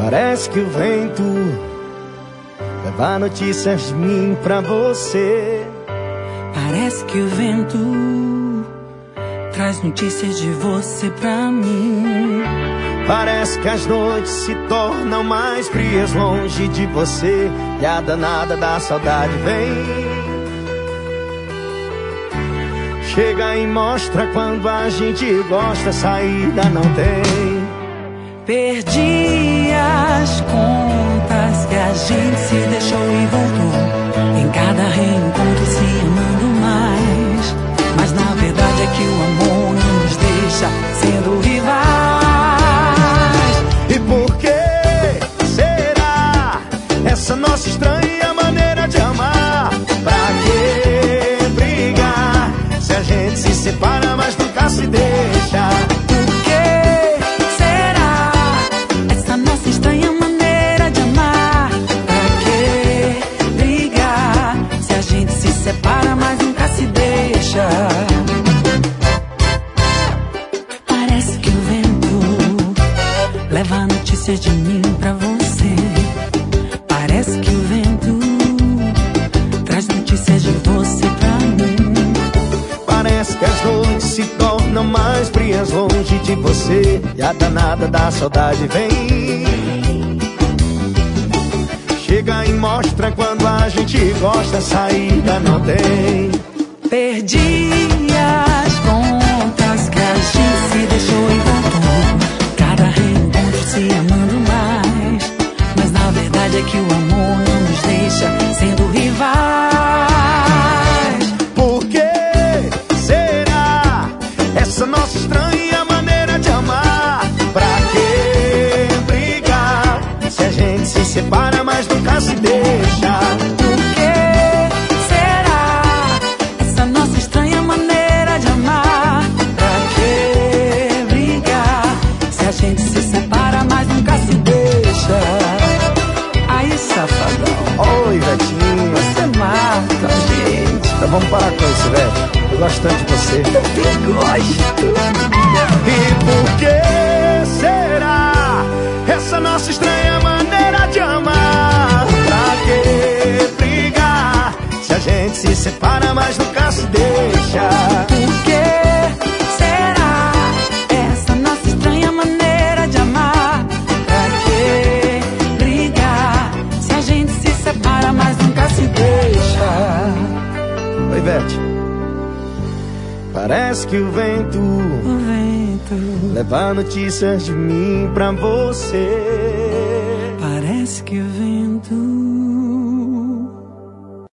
Parece que o vento leva notícias de mim pra você. Parece que o vento traz notícias de você pra mim. Parece que as noites se tornam mais frias longe de você, e a danada da saudade vem. Chega e mostra quando a gente gosta, saída não tem. Perdi as contas que a gente se deixou e voltou, em cada reencontro se amando mais. Mas na verdade é que o amor não nos deixa sendo rivais. E por que será essa nossa estranha maneira de amar? Pra que brigar se a gente se separa mas nunca se deixa? Por que será essa nossa estranha maneira de amar? Pra que brigar se a gente se separa mas nunca se deixa? Parece que o vento leva notícias de mim pra você. Parece que o vento traz notícias de você pra mim. Parece que as noites se tornam mais frias longe de você, e a danada da saudade vem. Chega e mostra quando a gente gosta, saída não tem. Perdi as contas que a gente se deixou e voltou, cada reencontro se amando mais. Mas na verdade é que o amor não nos deixa sendo rivais. Por que será essa nossa estranha maneira de amar? Pra que brigar se a gente se separa mas nunca se deixa? Por que será essa nossa estranha maneira de amar? Pra que brigar se a gente se separa mas nunca se deixa? Aí, safadão, Oi, Vetinho. você mata a gente. Então vamos parar com isso, Vete. Eu gosto tanto de você. Eu te gosto. E por que será essa nossa estranha maneira de amar? Pra que brigar se a gente se separa mas nunca se deixa? Por que será essa nossa estranha maneira de amar? Pra que brigar se a gente se separa mas nunca se deixa? Oi, Vete. Parece que o vento O vento leva notícias de mim pra você. parece que o vento